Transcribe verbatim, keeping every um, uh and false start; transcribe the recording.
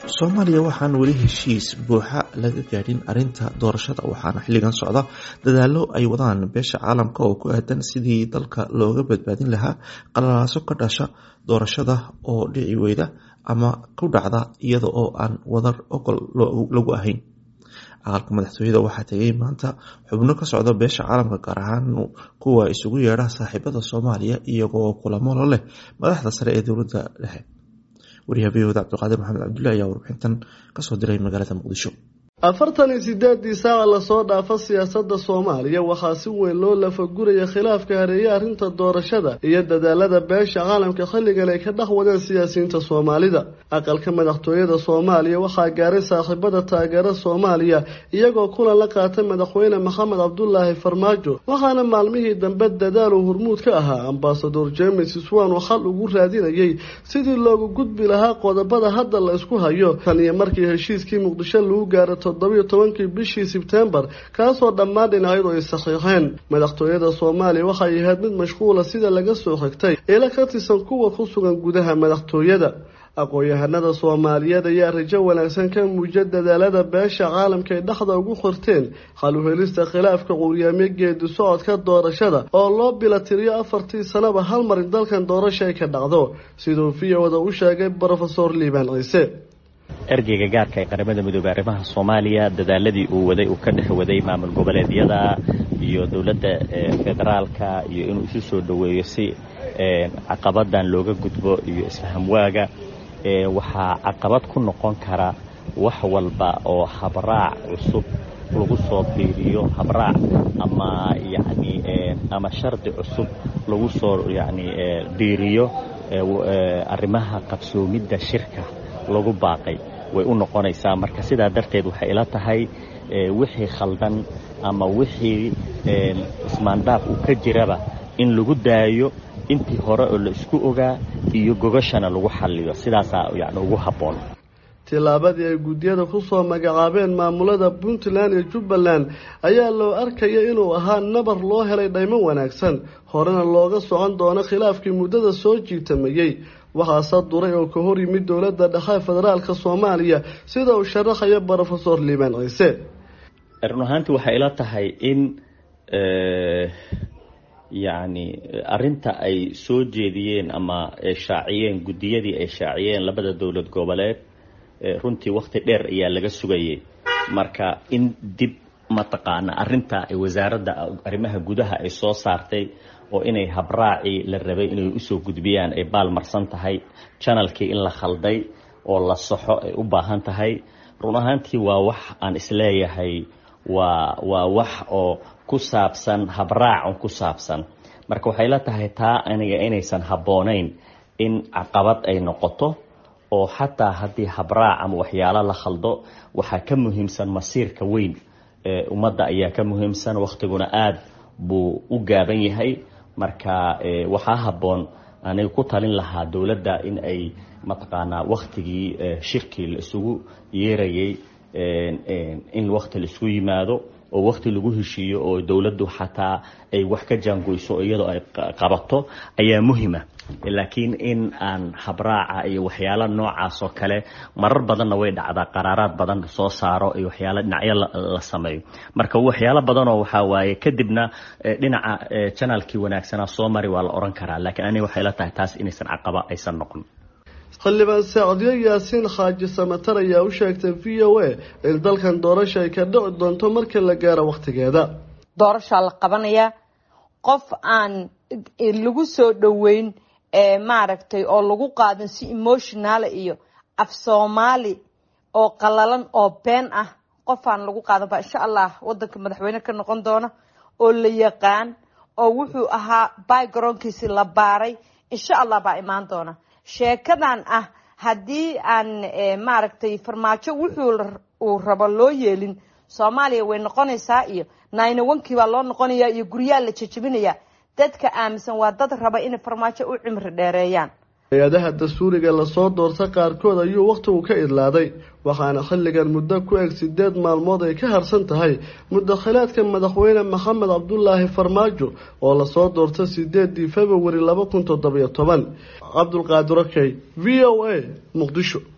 Soomaaliya waxaan weli heshiis buuxa laga gaadhin arrinta doorashada waxaana xilligan socda dadaalo ay wadaan beesha caalamka oo ku aadan sidii dalka looga badbaadin lahaa qalalaaso ka dhasha doorashada oo dhici weyda ama ku dhacda iyada oo aan wadar ogol lagu ahayn. aqalka madaxtooyada waxaa tegay maanta xubno ka socda beesha caalamka gaar ahaan kuwa isugu yeedha saaxiibada Soomaaliya iyagoo kulamo la leh madaxda sare ee dowladda dhexe. wariyahooda Cabdiqaadir Maxamed Cabdullaahi ayaa warbixintan ka soo diray magaalada Muqdisho. afartan iyo sideed saac la soo dhaafa siyaasadda Soomaaliya waxaa si weyn loo lafaguraya khilaafka hareeyay arrinta doorashada iyo dadaalada beesha caalamka xilligan ay ka dhaxwadeen siyaasiyiinta Soomaalida. aqalka madaxtooyada Soomaaliya waxaa gaaray saaxiibada taageera Soomaaliya iyagoo kulan la qaatay madaxweyne Maxamed Cabdullaahi Farmaajo waxaana maalmihii dambe dadaal uu hormuud ka ahaa ambassador James Swan oo xal ugu raadinayay sidii loogu gudbi lahaa qodobada hadda la isku hayo tan iyo markii heshiiskii Muqdisho lagu gaaray toddoba iyo tobankii bishii Sebtembar kaasoo dhammaan dhinacyadu ay saxiixeen. madaxtooyada Soomaaliya waxay ahayd mid mashquula sida laga soo xigtay ila ka tirsan kuwa ku sugan gudaha madaxtooyada. aqoon-yahanada Soomaaliyeed ayaa rajo wanaagsan ka muujiyay dadaalada beesha caalamka ay dhaxda ugu qorteen xal u helista khilaafka qowmiyadda geedi socodka doorashada oo loo bilatiriyo afartii sanaba hal mar in dalkan doorasho ay ka dhacdo sidoo fiyoda u sheegay Professor Liban Ciise. ergeyga gaarka ee qaramada midoobay arrimaha Soomaaliya dadaaladii uu waday uu ka dhex waday maamul goboleedyada iyo dawladda federaalka iyo inuu isu soo dhaweeyo si caqabadan looga gudbo iyo isfaham waaga waxaa caqabad ku noqon kara wax walba oo habraac cusub lagu soo biiriyo habraac ama yacni ama shardi cusub lagu soo yacni biiriyo arrimaha qabsoomidda shirka lagu baaqay way u noqonaysaa. marka sidaa darteed waxay ila tahay wixii khaldan ama wixii ismaandhaaf uu ka jiraba in lagu daayo intii hore oo la isku ogaa iyo gogashana lagu xalliyo sidaasaa yacni ugu habboon. tilaabadii ay guddiyada ku soo magacaabeen maamulada Puntland iyo Jubbaland ayaa loo arkaya inuu ahaa nabar loo helay dhaymo wanaagsan horena looga socon doono khilaafkii muddada soo jiitamayay. waxaa duray oo ka hor yimid dowladda dhexe federaalka Soomaaliya sida uu sharaxayo Professor Liban Ciise. run ahaantii waxay ila tahay in yacni arrinta ay soo jeediyeen ama ay shaaciyeen guddiyadii ay shaaciyeen labada dowlad goboleed runtii waqti dheer ayaa laga sugayay. marka in dib mataqaana arrinta ay wasaaradda arrimaha gudaha ay soo saartay oo inay habraaci la rabay inay u soo gudbiyaan ay baalmarsan tahay channelkii in la khalday oo la saxo ay u baahan tahay. run ahaantii waa wax aan isleeyahay waa waa wax oo ku saabsan habraac ku saabsan. marka waxay la tahay taa aniga inaysan habboonayn in caqabad ay noqoto oo xataa haddii habraac ama waxyaalo la khaldo waxaa ka muhiimsan masiirka weyn ee ummadda ayaa ka muhiimsan waqtiguna aad buu u gaaban yahay. marka waxaa habboon aniga ku talin lahaa dowladda in ay mataqaanaa waqtigii shirkii la isugu yeerayay in waqti la isugu yimaado oo waqti lagu heshiiyo oo dowladdu xataa ay wax ka jaangoyso iyadoo ay qabato ayaa muhiima. laakiin in aan habraaca iyo waxyaalo noocaas oo kale marar badanna way dhacdaa qaraaraad badan soo saaro iyo waxyaalo dhinacyo la sameeyo. marka waxyaalo badan oo waxa waaye kadibna dhinaca channelkii wanaagsanaa soo mari waa la oran karaa laakiin aniga waxay la tahay taas inaysan caqaba aysan noqon. xildhibaan Saacadiyo Yaasiin Xaaji Samatar ayaa u sheegtay V O A in dalkan doorasho ay ka dhici doonto marka la gaaro waqtigeeda. doorasho la qabanaya qof aan lagu soo dhaweyn ee maaragtay oo lagu qaadan si emotional iyo af Soomaali oo qalalan oo been ah qof aan lagu qaadan ba insha Allah wadanka madaxweyne ka noqon doona oo la yaqaan oo wuxuu ahaa backgroundkiisa la baaray insha Allah baa imaan doona. sheekadan ah haddii aan maaragtay Farmaajo wuxuu uu rabo loo yeelin Soomaaliya way noqonaysaa iyo nine one kii baa loo noqonayaa iyo guryaha la jajabinaya. dadka aaminsan waa dad raba in Farmaajo u cimri dheereeyaan. hay-adaha dastuuriga la soo doortay qaarkood ayuu waqtigu ka idlaaday waxaana xilligan muddo ku eg sideed maalmood ay ka harsan tahay muddaxilaadka madaxweyne Maxamed Cabdullaahi Farmaajo oo la soo doortay sideedii February laba kun toddoba iyo toban. Cabdulqaadir Kay, V O A, Muqdisho.